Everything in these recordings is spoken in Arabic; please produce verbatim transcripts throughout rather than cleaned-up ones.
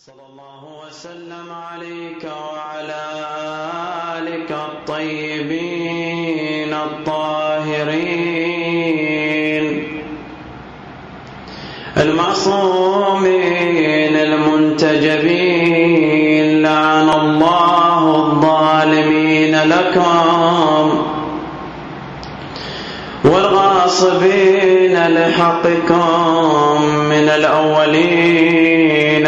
صلى الله وسلم عليك وعلى آلك الطيبين الطاهرين المعصومين المنتجبين. لعن الله الظالمين لكم والغاصبين لحقكم من الأولين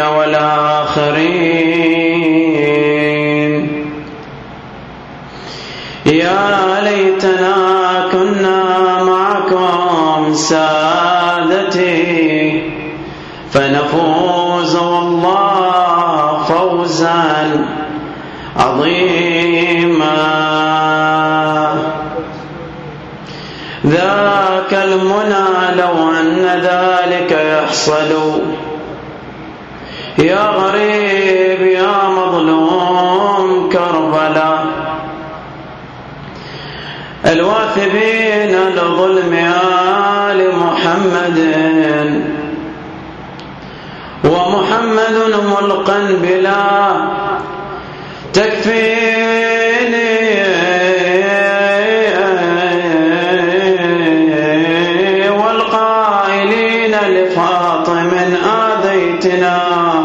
والآخرين. يا ليتنا كنا معكم سادتي فنفوز والله فوزا عظيما. ذاك المنى لو أن ذلك يحصل. يا غريب يا مظلوم كربلاء الواثبين لظلم آل محمد ومحمد ملقا بلا تكفيني والقائلين لفاطم آذيتنا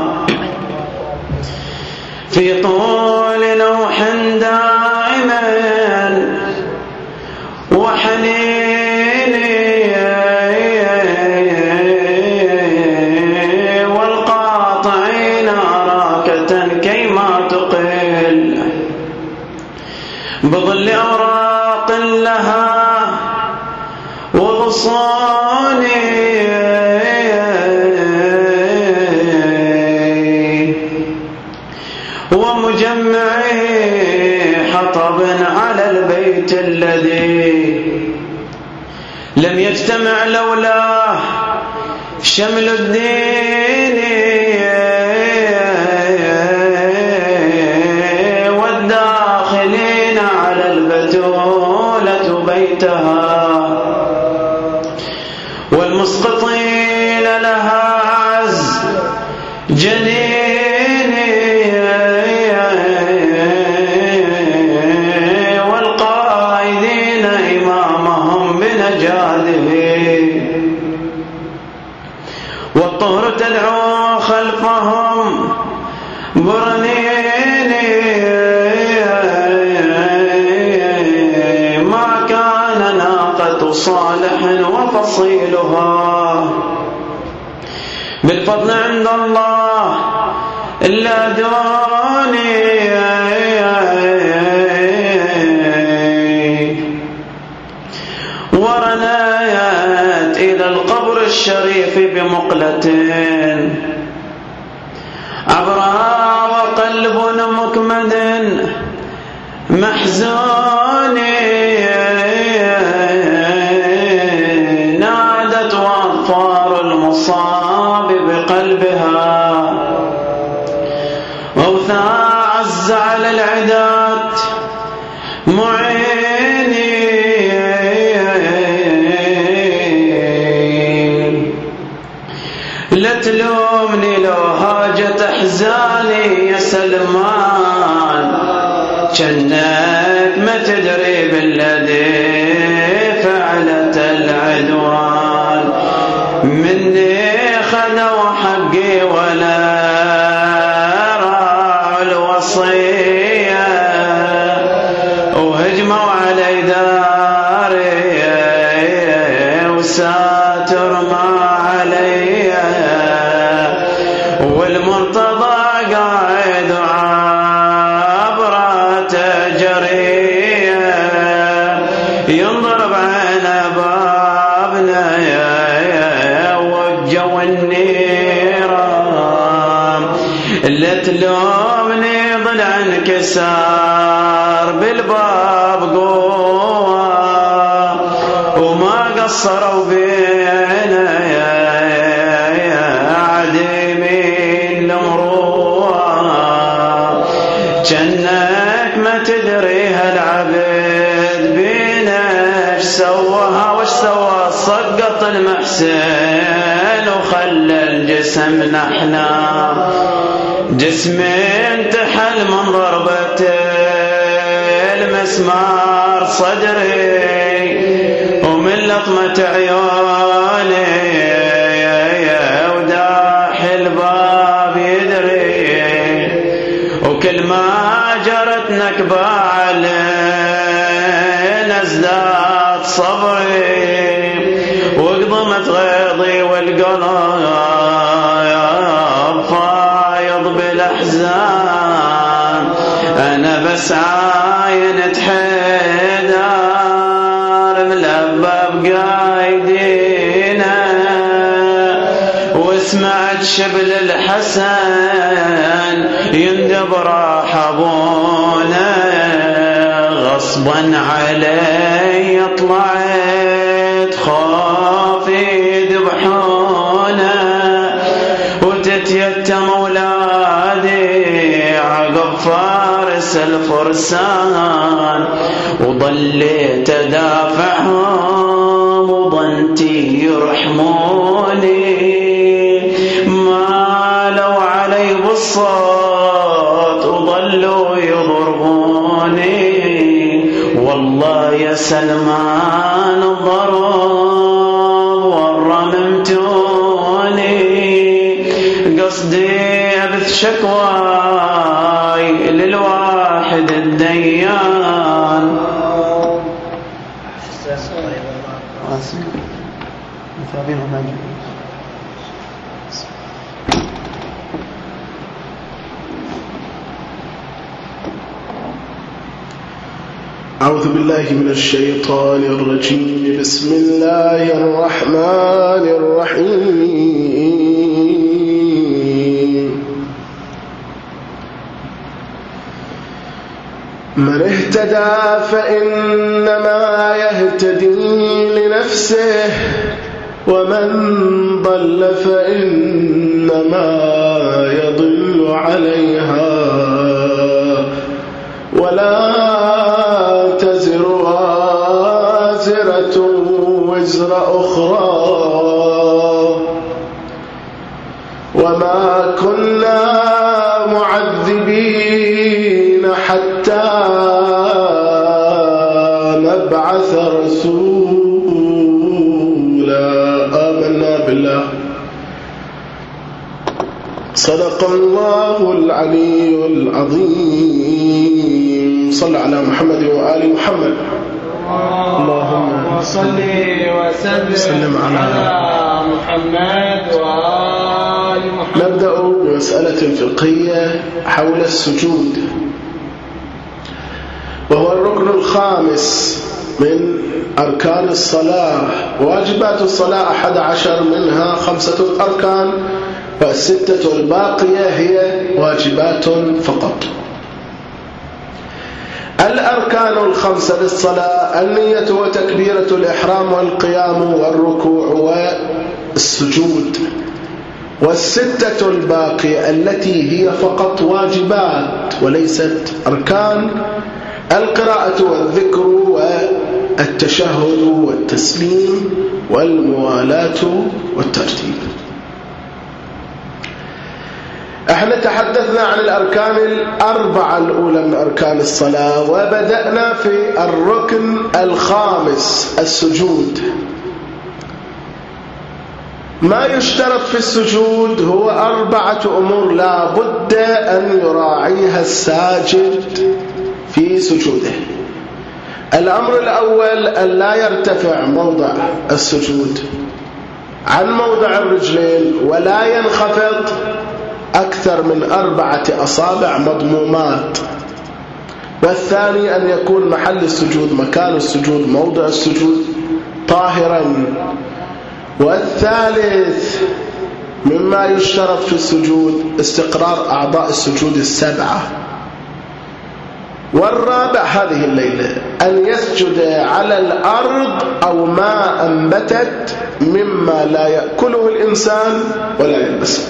في طول نوح دائما وحنين والقاطعين أراكة كيما تقل بظل أوراق لها وغصان ومجمع حطب على البيت الذي لم يجتمع لولاه شمل الدين والداخلين على البتولة بيتها والمسقطين لها عز جنين والقائدين إمامهم بنجاده والطهر تدعو خلفهم برنين. ما كان ناقة صالح وفصيلها بالفضل عند الله إلا دوني ورنايت إلى القبر الشريف بمقلة عبرها وقلب مكمد محزون نادت وأظفار المصاب بقلبها ووثى عز على العدات معيني لا تلومني لو هاجت أحزاني يا سلمان جنك ما تدري بالذي فعلت العدوان مني خذوا حقي ولا راعوا الوصية وهجموا علي داري وساتر ما علي والمرتضى قاعد عبرة جرية ينضرب على بابنا يا وجو النيران لا تلومني ضلع انكسار بالباب قوة وما قصروا بينا يا عديمين المروة جنك ما تدري هالعبد بينا ايش سواها وش سوا سقط المحسن وخلى الجسم نحنا جسمي انتحل من ضربة المسمار صدري ومن لطمة عيوني وداح الباب يدري وكل ما جرت نكبة علينا ازداد صبري وقضمت غيظي والقلب فايض بالاحزان انا بس عاين تحيدار ملبب قايدينا وسمعت شبل الحسن يندب راح ابونا غصبا علي طلعت خوفي يذبحونا وتتيتم اولادي عقب فارس الفرسان وضليت ادافعهم وظنتي يرحموني ما لو علي بالصوت وظلوا يضربوني والله يا سلمان الضرب ورممتوني قصدي أبث شكواي للواحد الديان أعوذ بالله من الشيطان الرجيم بسم الله الرحمن الرحيم من اهتدى فإنما يهتدي لنفسه ومن ضل فإنما يضل عليها ولا تزر وازرة وزر أخرى وما كنا معذبين حتى نبعث رسولا آمنا بالله صدق الله العلي العظيم صل على محمد وآل محمد اللهم صل وسلم على محمد وآل محمد. نبدأ بمسألة فقهية حول السجود وهو الركن الخامس من أركان الصلاة. واجبات الصلاة أحد عشر منها خمسة أركان والستة الباقية هي واجبات فقط. الأركان الخمسة للصلاة النية وتكبيرة الإحرام والقيام والركوع والسجود. والستة الباقية التي هي فقط واجبات وليست أركان القراءة والذكر والتشهد والتسليم والموالاة والترتيب. احنا تحدثنا عن الأركان الأربعة الأولى من أركان الصلاة وبدأنا في الركن الخامس السجود. ما يشترط في السجود هو أربعة أمور لا بد أن يراعيها الساجد في سجوده. الأمر الأول أن لا يرتفع موضع السجود عن موضع الرجلين ولا ينخفض أكثر من أربعة أصابع مضمومات. والثاني أن يكون محل السجود مكان السجود موضع السجود طاهرا. والثالث مما يشترط في السجود استقرار أعضاء السجود السبعة. والرابع هذه الليلة أن يسجد على الأرض أو ما أنبتت مما لا يأكله الإنسان ولا يلبسه.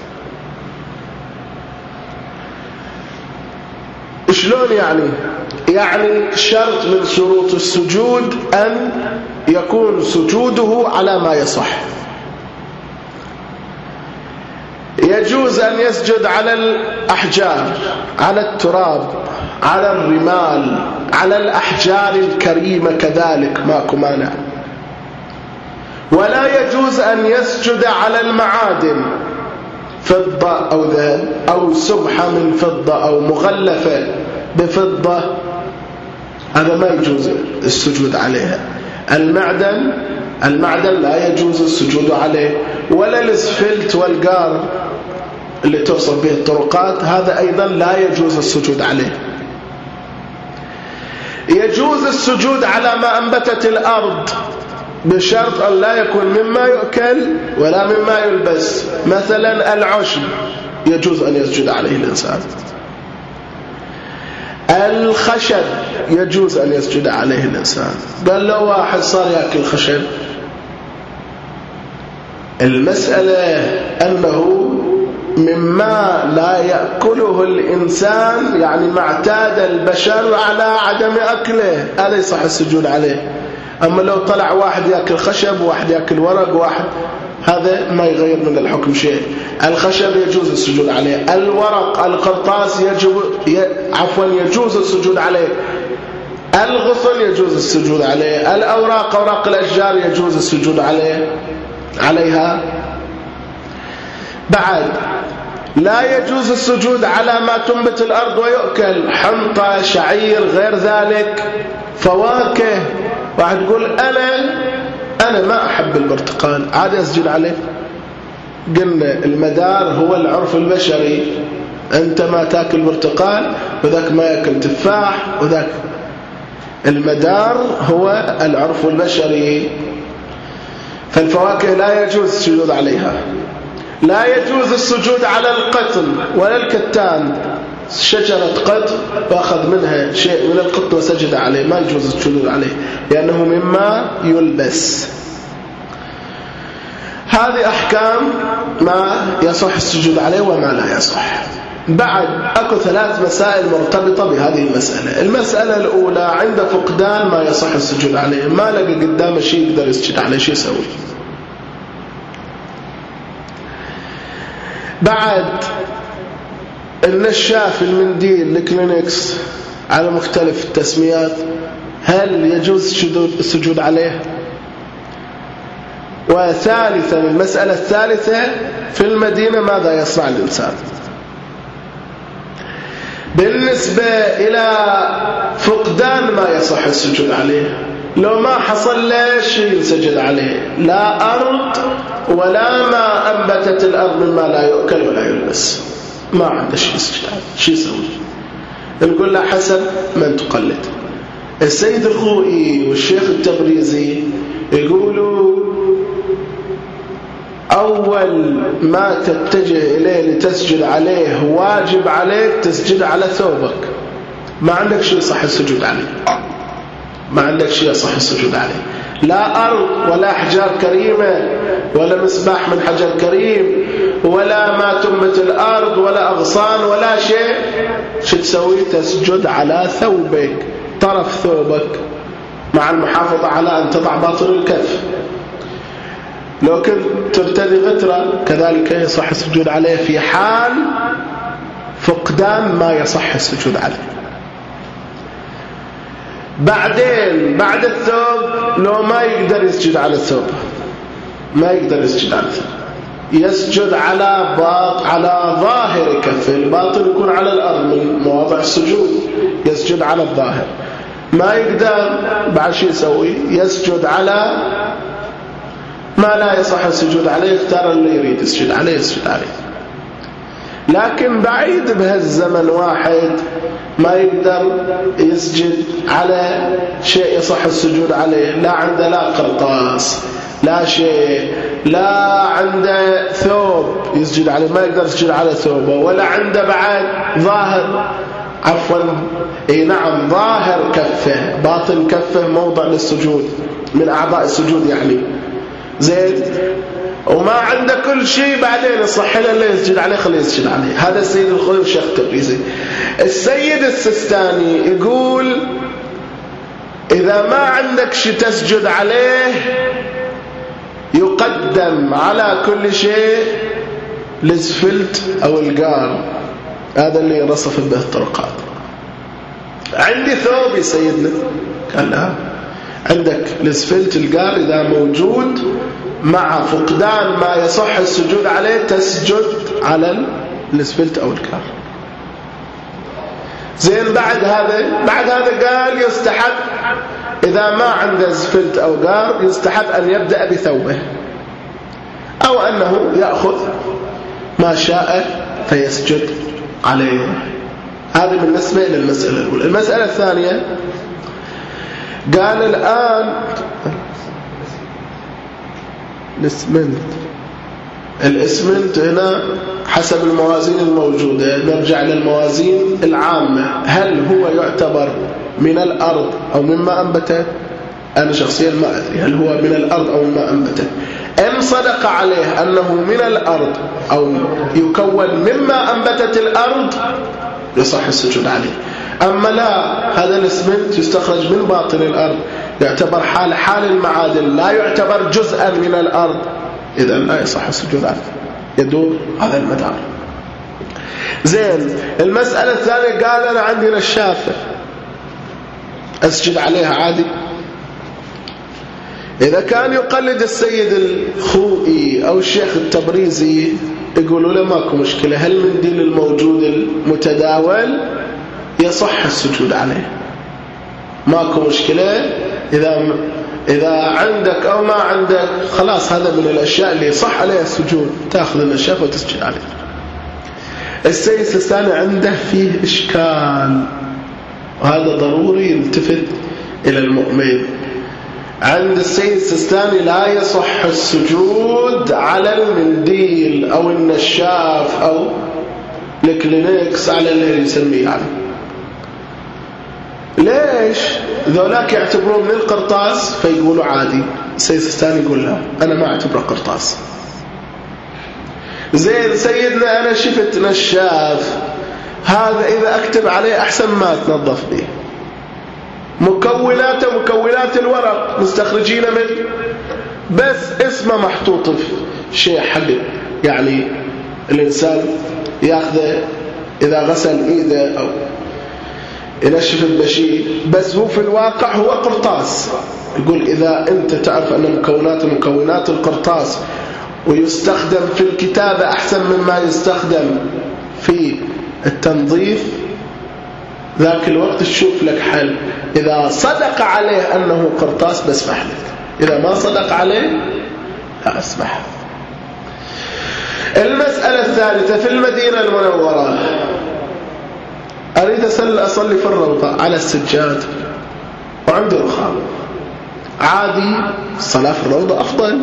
شلون يعني؟ يعني شرط من شروط السجود أن يكون سجوده على ما يصح. يجب يجوز أن يسجد على الأحجار، على التراب، على الرمال، على الأحجار الكريمة كذلك ماكو مانع. ولا يجوز أن يسجد على المعادن، فضة أو ذهب أو سبحة من فضة أو مغلفة بفضة، هذا ما يجوز السجود عليها. المعدن المعدن لا يجوز السجود عليه، ولا الاسفلت والقار اللي توصل به الطرقات، هذا أيضا لا يجوز السجود عليه. يجوز السجود على ما أنبتت الأرض بشرط أن لا يكون مما يؤكل ولا مما يلبس. مثلا العشب يجوز أن يسجد عليه الإنسان. الخشب يجوز أن يسجد عليه الإنسان. قال له واحد صار يأكل خشب، المسألة أنه مما لا يأكله الإنسان، يعني ما اعتاد البشر على عدم أكله، هذا يصح السجود عليه. أما لو طلع واحد يأكل خشب وواحد يأكل ورق واحد، هذا ما يغير من الحكم شيء. الخشب يجوز السجود عليه، الورق القرطاس يجب ي... عفوا يجوز السجود عليه، الغصن يجوز السجود عليه، الأوراق أوراق الأشجار يجوز السجود عليه عليها. بعد لا يجوز السجود على ما تنبت الأرض ويؤكل، حنطة، شعير، غير ذلك، فواكه. واحد يقول أنا أنا ما أحب البرتقال، عادي أسجد عليه. قلنا المدار هو العرف البشري، أنت ما تأكل برتقال وذاك ما يأكل تفاح وذاك، المدار هو العرف البشري. فالفواكه لا يجوز السجود عليها. لا يجوز السجود على القطن ولا الكتان، شجرة قطن وأخذ منها شيء من القطن وسجد عليه، ما يجوز السجود عليه لأنه مما يلبس. هذه أحكام ما يصح السجود عليه وما لا يصح. بعد أكو ثلاث مسائل مرتبطة بهذه المسألة. المسألة الأولى عند فقدان ما يصح السجود عليه، ما لقى قدامه شيء يقدر يسجد عليه، شيء يسوي؟ بعد النشاف، المنديل، الكلينكس على مختلف التسميات، هل يجوز السجود عليه؟ وثالثا المسألة الثالثة، في المدينة ماذا يصنع الإنسان؟ بالنسبة إلى فقدان ما يصح السجود عليه، لو ما حصل له شيء يسجد عليه، لا أرض ولا ما أنبتت الأرض مما لا يؤكل ولا يلبس، ما عنده شيء يسجد عليه، شيء يسوي؟ نقول له حسب من تقلد. السيد الخوئي والشيخ التبريزي يقولوا أول ما تتجه إليه لتسجد عليه واجب عليك تسجد على ثوبك، ما عندك شيء صح السجود عليه، ما عندك شيء صح السجود عليه، لا أرض ولا أحجار كريمة ولا مسباح من حجر كريم ولا ما تنبت الأرض ولا أغصان ولا شيء. شو تسوي؟ تسجد على ثوبك، طرف ثوبك، مع المحافظة على أن تضع باطن الكف. لو كنت ترتدي غترة كذلك يصح السجود عليه في حال فقدان ما يصح السجود عليه. بعدين بعد الثوب، لو ما يقدر يسجد على الثوب، ما يقدر يسجد على الثوب، يسجد على باط على ظاهر كفه، الباطن يكون على الأرض من مواضع السجود، يسجد على الظاهر. ما يقدر، بعد شيء يسوي؟ يسجد على ما لا يصح السجود عليه، يختار اللي يريد يسجد عليه يسجد عليه. لكن بعيد بهالزمن واحد ما يقدر يسجد على شيء يصح السجود عليه، لا عنده لا قرطاس لا شيء، لا عنده ثوب يسجد عليه، ما يقدر يسجد على ثوبه، ولا عنده بعد ظاهر، عفوا اي نعم ظاهر كفه، باطن كفه موضع للسجود من أعضاء السجود يعني، زين، وما عنده كل شيء، بعدين يصح له اللي يسجد عليه خليه يسجد عليه. هذا السيد الخوئي والشيخ التبريزي. السيد السستاني يقول إذا ما عندك شيء تسجد عليه يقدم على كل شيء الاسفلت أو القار، هذا اللي رصف به الطرقات. عندي ثوب يا سيدنا، قال لا، عندك الاسفلت القار إذا موجود مع فقدان ما يصح السجود عليه تسجد على الاسفلت أو القار. زين بعد هذا بعد هذا قال يستحب إذا ما عنده اسفلت أو قار يستحب أن يبدأ بثوبه، أو أنه يأخذ ما شاء فيسجد عليه. هذا بالنسبة إلى المسألة الأولى. المسألة الثانية قال الآن الاسمنت الاسمنت هنا حسب الموازين الموجودة، نرجع للموازين العامة، هل هو يعتبر من الأرض أو مما أنبته؟ أنا شخصيا ما أدري هل هو من الأرض أو مما أنبته. إن صدق عليه أنه من الأرض أو يكون مما أنبتت الأرض يصح السجود عليه. أما لا، هذا الاسمنت يستخرج من باطن الأرض، يعتبر حال حال المعادن، لا يعتبر جزءا من الأرض، إذا لا يصح السجود عليه، يدور على المدار. زين، المسألة الثانية قال أنا عندي نشافة أسجد عليها عادي. إذا كان يقلد السيد الخوئي أو الشيخ التبريزي يقولوا له ماكو مشكلة، هل المنديل الموجود المتداول يصح السجود عليه، ماكو مشكلة. إذا إذا عندك أو ما عندك خلاص، هذا من الأشياء اللي صح عليها السجود، تأخذ النشافة وتسجد عليه. السيد السيستاني عنده فيه إشكال، وهذا ضروري يلتفت إلى المؤمن. عند السيد السيستاني لا يصح السجود على المنديل أو النشاف أو الكلينكس على اللي يسميه يعني. ليش؟ ذولاك يعتبرون من القرطاس فيقولوا عادي. السيد السيستاني يقول لا، أنا ما أعتبره قرطاس. زين سيدنا أنا شفت نشاف، هذا إذا أكتب عليه أحسن ما تنظف به، مكوناته مكونات الورق مستخرجين منه، بس اسمه محطوط في شيء حق يعني الإنسان يأخذه إذا غسل إيده أو ينشف بشيء، بس هو في الواقع هو قرطاس. يقول إذا أنت تعرف أن مكونات مكونات القرطاس ويستخدم في الكتابة أحسن مما يستخدم في التنظيف، ذاك الوقت تشوف لك حل. إذا صدق عليه أنه قرطاس بسمح لك، إذا ما صدق عليه لا أسمح. المسألة الثالثة في المدينة المنورة، أريد أصلي في الروضة على السجاد وعندي رخام، عادي الصلاة في الروضة أفضل.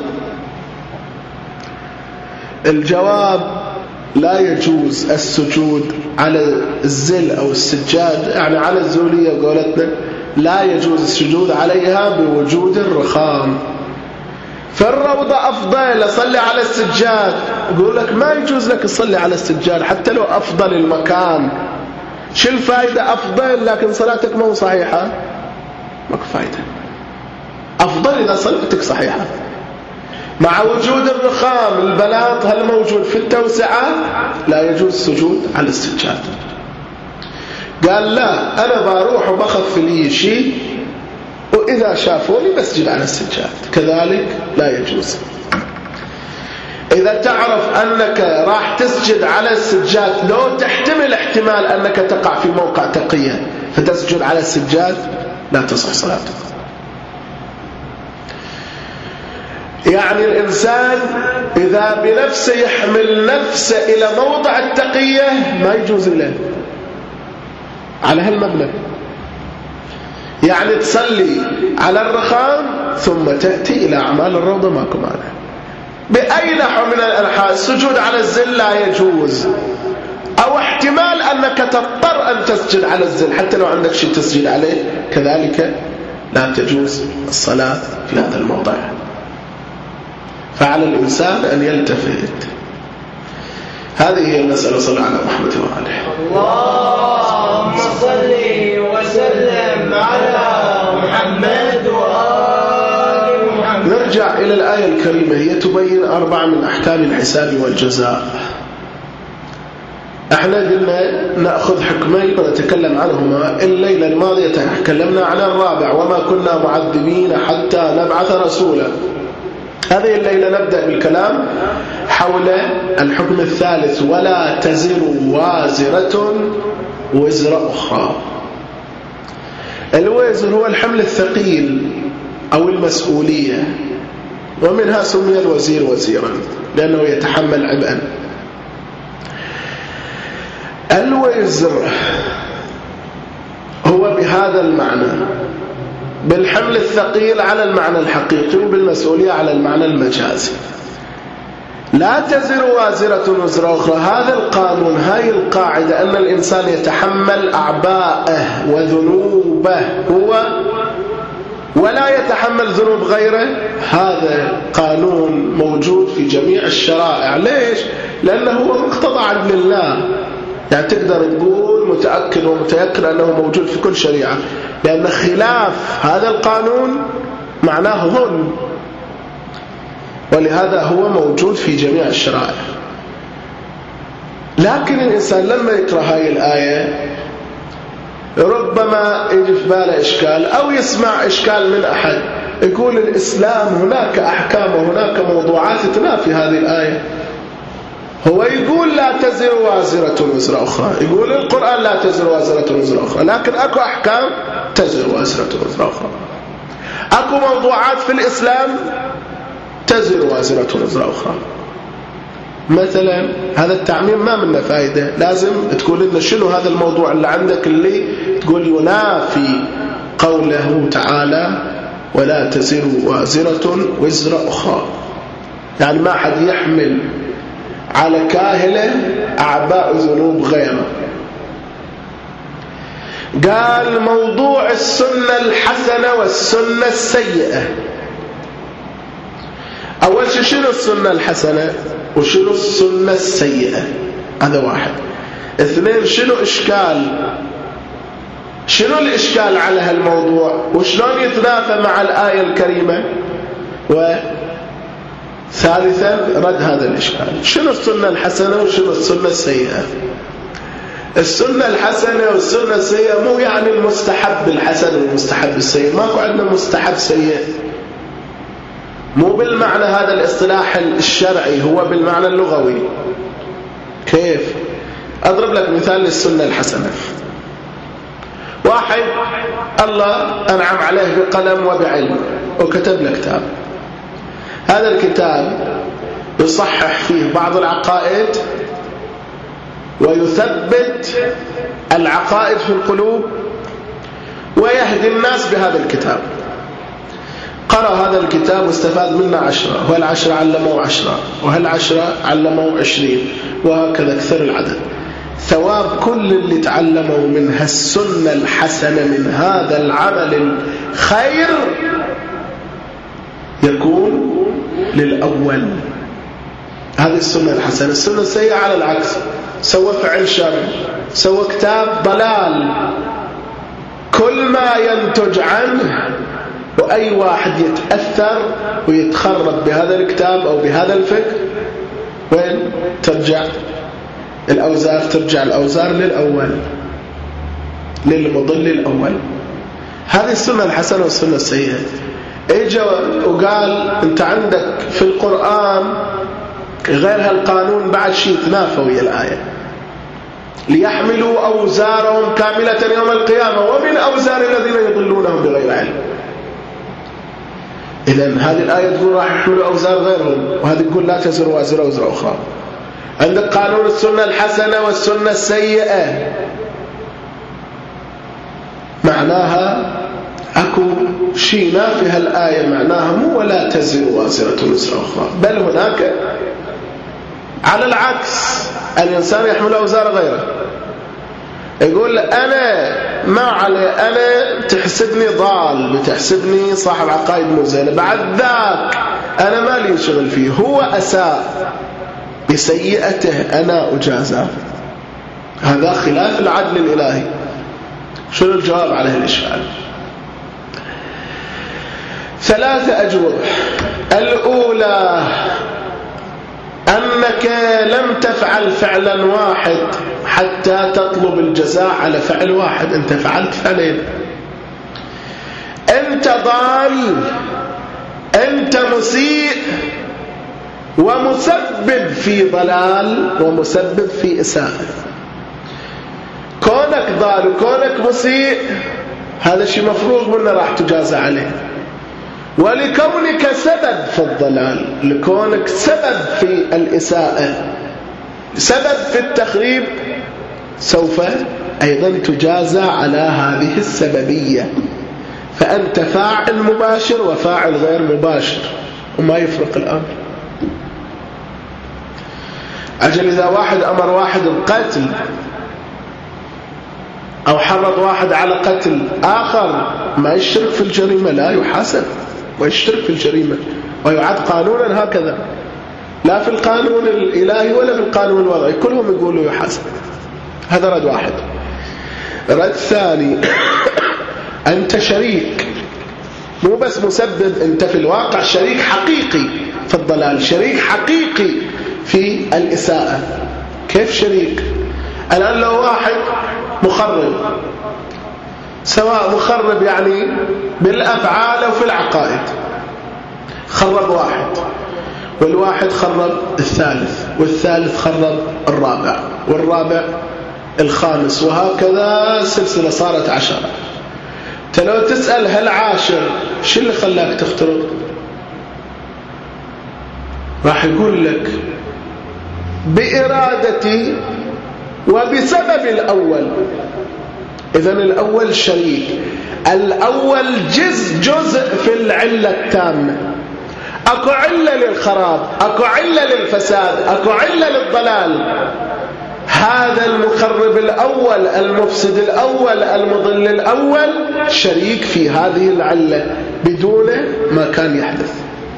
الجواب لا يجوز السجود على الزل أو السجاد، يعني على الزولية قولتنا لا يجوز السجود عليها بوجود الرخام. في الروضة أفضل أصلي على السجاد، يقول لك ما يجوز لك تصلي على السجاد حتى لو أفضل المكان. شو الفائدة؟ أفضل لكن صلاتك مو صحيحة، ماكو فائدة. أفضل إذا صلاتك صحيحة. مع وجود الرخام البلاط هل موجود في التوسعة لا يجوز السجود على السجاد. قال لا، أنا بروح وبخف لي شيء وإذا شافوني بسجد على السجاد، كذلك لا يجوز. إذا تعرف أنك راح تسجد على السجاد لو تحتمل احتمال أنك تقع في موقع تقية فتسجد على السجاد لا تصح صلاتك. يعني الإنسان إذا بنفسه يحمل نفسه إلى موضع التقية ما يجوز له على هالمبنى. يعني تصلي على الرخام ثم تأتي إلى أعمال الروضة ماكو مانع. بأي نحو من الأنحاء السجود على الزل لا يجوز، أو احتمال أنك تضطر أن تسجد على الزل حتى لو عندك شيء تسجد عليه، كذلك لا تجوز الصلاة في هذا الموضع. فعلى الإنسان أن يلتفت. هذه هي المسألة. صلى على محمد وآله. اللهم صل وسلم على محمد وآل محمد. نرجع إلى الآية الكريمة، هي تبين أربع من أحكام الحساب والجزاء. قلنا نأخذ حكمين ونتكلم عنهما. الليلة الماضية تكلمنا عن الرابع وما كنا معذبين حتى نبعث رسولا. هذه الليلة نبدأ بالكلام حول الحكم الثالث ولا تزر وازرة وزر أخرى. الوزر هو الحمل الثقيل أو المسؤولية، ومنها سمي الوزير وزيرا لأنه يتحمل عبئا. الوزر هو بهذا المعنى، بالحمل الثقيل على المعنى الحقيقي وبالمسؤولية على المعنى المجازي. لا تزر وازرة وزر أخرى، هذا القانون، هاي القاعدة أن الإنسان يتحمل أعباءه وذنوبه هو ولا يتحمل ذنوب غيره، هذا قانون موجود في جميع الشرائع. ليش؟ لأنه هو مقتضى عدل الله. يعني تقدر تقول متأكد ومتيقن أنه موجود في كل شريعة، لأن خلاف هذا القانون معناه ظلم، ولهذا هو موجود في جميع الشرائع. لكن الإنسان لما يقرأ هاي الآية ربما يجي في باله إشكال أو يسمع إشكال من أحد يقول الإسلام هناك أحكام وهناك موضوعات تنافي هذه الآية. هو يقول لا تزر وازرة وزر أخرى، يقول القرآن لا تزر وازرة وزر أخرى، لكن أكو أحكام تزر وازرة وزر أخرى. أكو موضوعات في الإسلام تزر وازرة وزر أخرى. مثلا هذا التعميم ما منه فائدة، لازم تقول لنا شنو هذا الموضوع اللي عندك اللي تقول ينافي قوله تعالى ولا تزر وازرة وزر أخرى. يعني ما حد يحمل على كاهله أعباء ذنوب غيره. قال موضوع السنة الحسنة والسنة السيئة. أول شيء شنو السنة الحسنة وشنو السنة السيئة؟ هذا واحد. اثنين شنو إشكال شنو الإشكال على هالموضوع وشلون يتنافى مع الآية الكريمة؟ وثالثا رد هذا الإشكال. شنو السنة الحسنة وشنو السنة السيئة؟ السنة الحسنة والسنة السيئة مو يعني المستحب الحسن والمستحب السيء، ماكو عندنا مستحب سيء، مو بالمعنى هذا الاصطلاح الشرعي، هو بالمعنى اللغوي. كيف؟ أضرب لك مثال للسنة الحسنة. واحد الله أنعم عليه بقلم وبعلم وكتب له كتاب، هذا الكتاب يصحح فيه بعض العقائد ويثبت العقائد في القلوب ويهدي الناس بهذا الكتاب. قرأ هذا الكتاب واستفاد منه عشرة، وهالعشرة علموا عشرة، وهالعشرة علموا عشرين، وهكذا كثر العدد. ثواب كل اللي تعلموا من هالسنة الحسنة من هذا العمل الخير يكون للأول. هذه السنة الحسنة. السنة السيئة على العكس، سوى فعل شر، سوى كتاب ضلال، كل ما ينتج عنه وأي واحد يتأثر ويتخرب بهذا الكتاب أو بهذا الفكر وين ترجع الأوزار؟ ترجع الأوزار للأول، للمضل الأول. هذه السنة الحسنة والسنة السيئة. اجا وقال انت عندك في القرآن غير هالقانون بعد شيء تنافى ويا الآية، ليحملوا أوزارهم كاملة يوم القيامة ومن أوزار الذين يضلونهم بغير علم. إذن هذه الآية تقول راح يحملوا أوزار غيرهم، وهذه تقول لا تزر وازرة وزر أخرى. عندك قانون السنة الحسنة والسنة السيئة، معناها أكو شيء نافي هالآية، معناها مو ولا تزر وازرة وزر أخرى، بل هناك على العكس الإنسان يحمل أوزار غيره. يقول أنا ما علي، أنا تحسبني ضال، بتحسبني صاحب عقائد مو زينة، بعد ذاك أنا ما لي شغل فيه، هو أساء بسيئته أنا أجازى. هذا خلاف العدل الإلهي. شنو الجواب على الإشكال؟ ثلاثة أجوبة. الأولى أنك لم تفعل فعلا واحد حتى تطلب الجزاء على فعل واحد، أنت فعلت فعلين. أنت ضال، أنت مسيء ومسبب في ضلال ومسبب في إساءة. كونك ضال وكونك مسيء هذا شيء مفروض منه راح تجازى عليه، ولكونك سبب في الضلال، لكونك سبب في الإساءة، سبب في التخريب، سوف أيضا تجازى على هذه السببية. فأنت فاعل مباشر وفاعل غير مباشر، وما يفرق الأمر. أجل إذا واحد أمر واحد بالقتل أو حرض واحد على قتل آخر ما يشترك في الجريمة، لا يحاسب ويشترك في الجريمة ويعد قانونا هكذا، لا في القانون الإلهي ولا في القانون الوضعي، كلهم يقولوا يحاسب. هذا رد واحد. رد ثاني أنت شريك، مو بس مسبب، أنت في الواقع شريك حقيقي في الضلال، شريك حقيقي في الإساءة. كيف شريك؟ الآن لو واحد مخرب، سواء مخرب يعني بالأفعال أو في العقائد، خرب واحد، والواحد خرب الثالث، والثالث خرب الرابع، والرابع الخامس، وهكذا السلسلة صارت عشرة. لو تسأل هل عاشر شو اللي خلاك تخترق، راح يقول لك بإرادتي وبسبب الأول. إذن الأول شريك، الأول جزء جزء في العلة التامة. أكو علة للخراب، أكو علة للفساد، أكو علة للضلال. هذا المخرب الأول، المفسد الأول، المضل الأول شريك في هذه العلة، بدونه ما كان يحدث.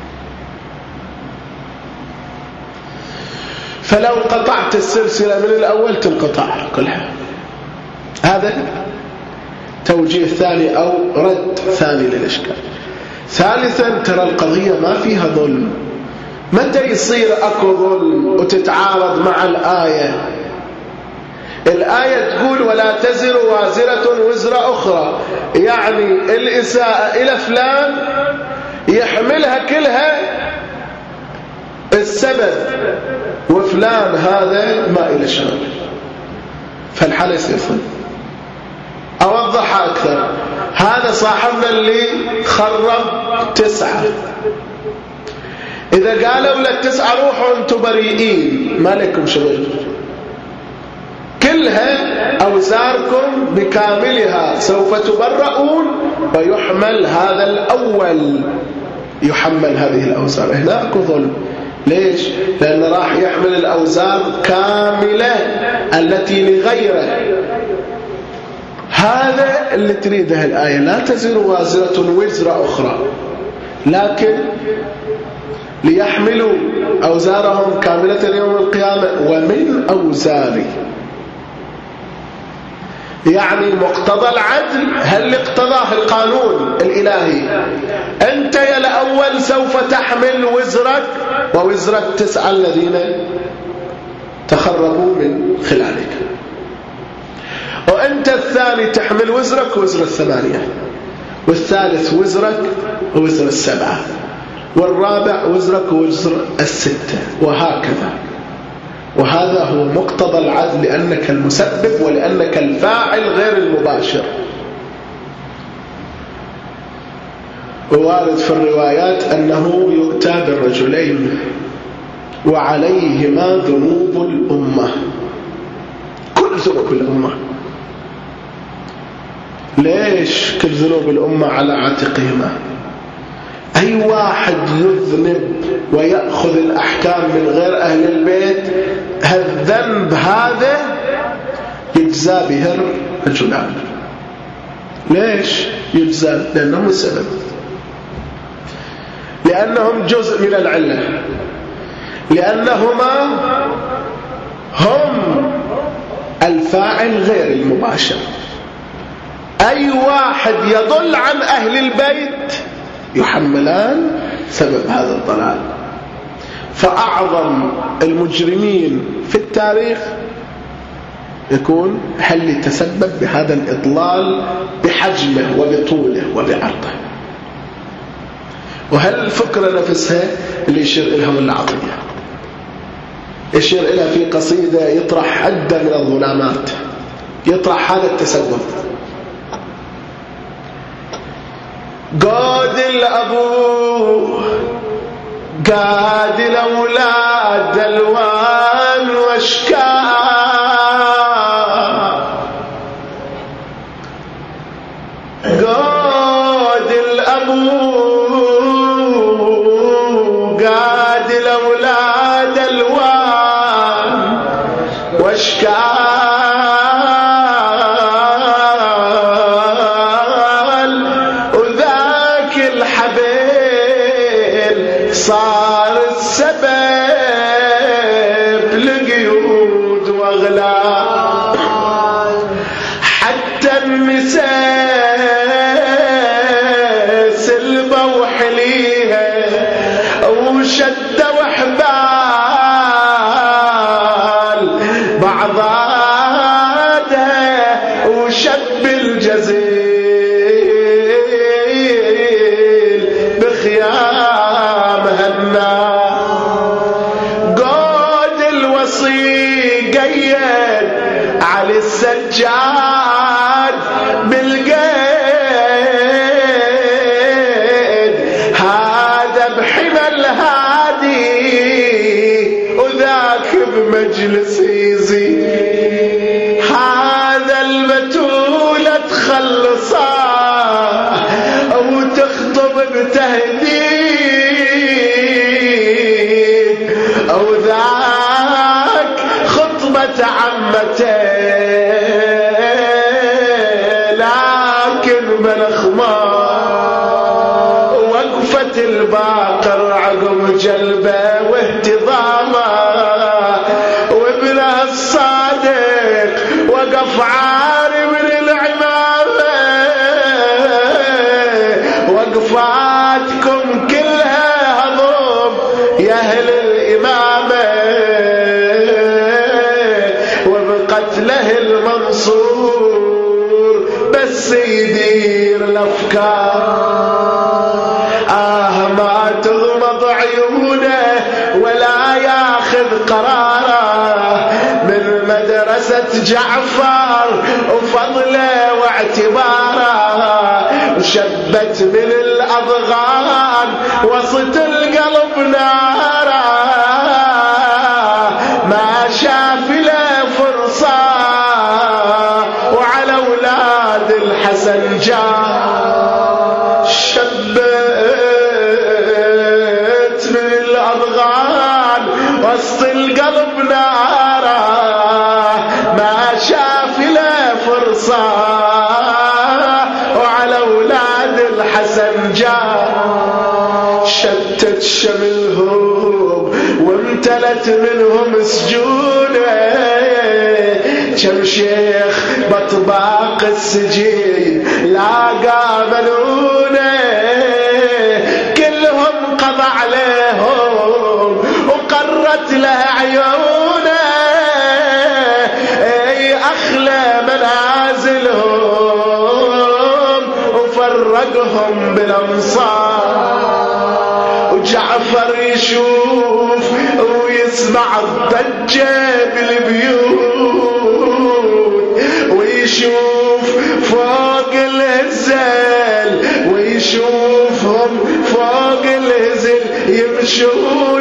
فلو قطعت السلسلة من الأول تنقطع كلها. هذا توجيه ثاني أو رد ثاني للإشكال. ثالثا ترى القضية ما فيها ظلم. متى يصير أكو ظلم وتتعارض مع الآية؟ الآية تقول ولا تزر وازرة وزر أخرى، يعني الإساءة إلى فلان يحملها كلها السبب، وفلان هذا ما إلى شأن. فالحالة يصير. أوضح أكثر، هذا صاحبنا اللي خرب تسعة، إذا قالوا للتسعة روحوا أنتم بريئين ما لكم شغل، كلها أوزاركم بكاملها سوف تبرؤون، ويحمل هذا الأول، يحمل هذه الأوزار. هنا أكو ظلم. ليش؟ لأنه راح يحمل الأوزار كاملة التي لغيره. هذا اللي تريده الآية، لا تزر وازرة وزر أخرى، لكن ليحملوا أوزارهم كاملة يوم القيامة ومن أوزاري. يعني مقتضى العدل هل اقتضاه القانون الإلهي؟ أنت يا الأول سوف تحمل وزرك ووزر التسعة الذين تخربوا من خلالك، وأنت الثاني تحمل وزرك ووزر الثمانية، والثالث وزرك ووزر السبعة، والرابع وزرك ووزر الستة، وهكذا. وهذا هو مقتضى العدل، لأنك المسبب ولأنك الفاعل غير المباشر. ووارد في الروايات أنه يؤتى بالرجلين وعليهما ذنوب الأمة، كل ذنوب الأمة. ليش كل ذنوب الأمة على عاتقهما؟ أي واحد يذنب ويأخذ الأحكام من غير أهل البيت، هالذنب هذا يجزى به الرجلان. ليش يجزى؟ لأنهم السبب، لأنهم جزء من العلة، لأنهما هم الفاعل غير المباشر. أي واحد يضل عن أهل البيت يحملان سبب هذا الضلال. فأعظم المجرمين في التاريخ يكون هل يتسبب بهذا الإضلال بحجمه وبطوله وبعرضه. وهل الفكرة نفسها اللي يشير إلها من العطية، يشير إلها في قصيدة يطرح عدة من الظلامات، يطرح هذا التسبب. قاد الأبو قاد الأولاد ألوان واشكال، قاد الأبو قاد الأولاد ألوان واشكال، وذاك الحبيل صار السبب لقيود واغلال، حتى النساء سلبة وحليها وشدة وحبال بعضاده وشب الجزيل بخيامها النار، قود الوصي قيد على السجاد بالقيد، هذا بحمى الهادي وذاك بمجلس يزيد، هذا البتولة تخلصاه وتخطب بتهديد، أو ذاك خطبة عمته لكن بالأخمار، وقفة الباقر عقب جلبه واهتضامه، وابن الصادق وقف عاري من العمامة، وقفاتكم كلها هضم يا أهل الإمامة، وبقتله المنصور بس يدير الأفكار، آه ما تغمض عيونه ولا ياخذ قراره، من مدرسة جعفر وفضله واعتباره، وشبت من الأضغان وسط القلب ناره، ما شاف له فرصة وعلى أولاد الحسن جاء، شبت من الأضغان وسط القلب ناره، ما شاف له فرصة وعلى أولاد الحسن جاء، شتت شملهم وامتلت منهم سجونه، كم شيخ بطباق السجين لاقى ملونه، كلهم قضى عليهم وقرت له عيونه، اي اخلى منازلهم وفرقهم بالانصار، وجعفر يشوف ويسمع الضجة بالبيوت، ويشوف فوق الهزل ويشوفهم فوق الهزل يمشون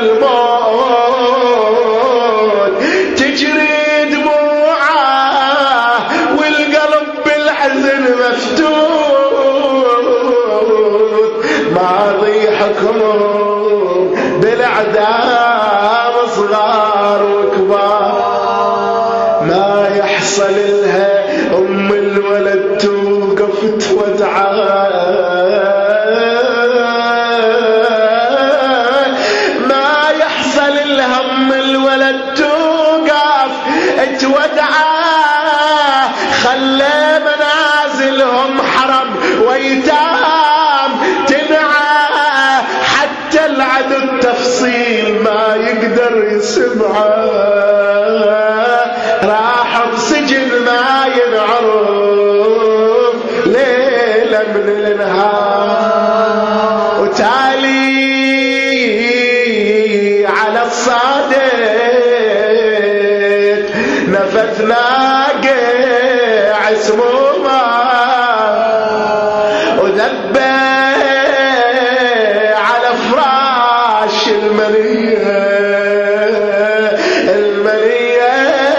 للموت، تجري دموعه والقلب بالحزن مفتوح، ماضي حكمهم بالأعدام صغار وكبار، ما يحصل لها أم الولد توقف تودعه، ما يحصل لها أم الولد توقف تودعه، خلى منازلهم حرم ويتام تنعى، حتى العدو التفصيل ما سبعة راح بسجن ما ينعرف ليلة من النهار وتالي على الصادق نفثنا قيع سمومه وذبه على فراش المنية المنية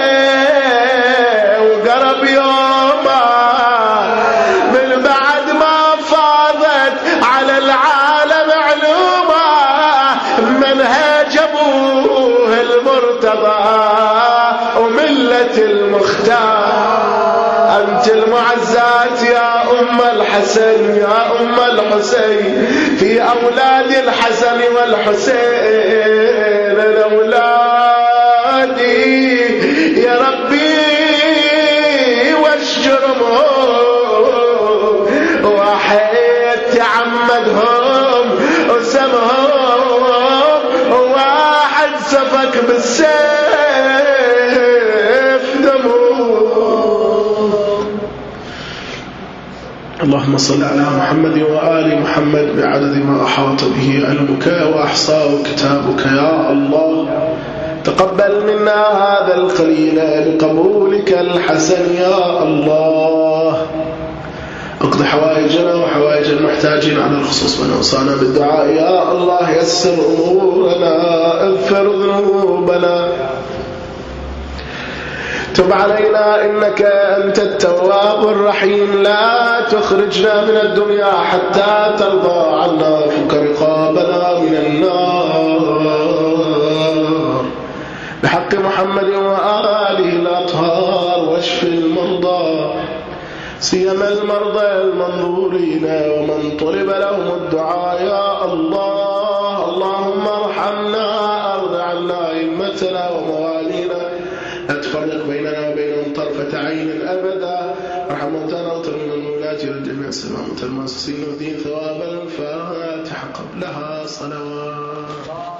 وقرب يومه من بعد ما فاضت على العالم علومه منهج ابوه المرتضى وملة المختار أنت المعزات يا أم الحسن يا أم الحسين في أولاد الحسن والحسين الأولادي يا ربي واشجرهم واحد تعمدهم وسمهم وواحد سفك بالسيف دمهم. اللهم صل على محمد وآل محمد بعدد ما أحاط به علمك وأحصاه كتابك يا الله. تقبل منا هذا الخليل بقبولك الحسن يا الله. اقض حوائجنا وحوائج المحتاجين على الخصوص من أوصانا بالدعاء يا الله. يسر أمورنا اغفر ذنوبنا تب علينا إنك أنت التواب الرحيم. لا تخرجنا من الدنيا حتى ترضى عنا فك رقابنا من النار بحق محمد وآله الأطهار. واشف المرضى سيما المرضى المنظورين ومن طلب لهم الدعاء يا الله. اللهم ارحمنا أرض عنا أئمتنا وموالينا لا تفرق بيننا وبينهم طرفة عين أبدا. رحمتنا وطر من المولات للجميع سلامة المؤسسين ودين ثواب الفاتحة قبلها صلوات.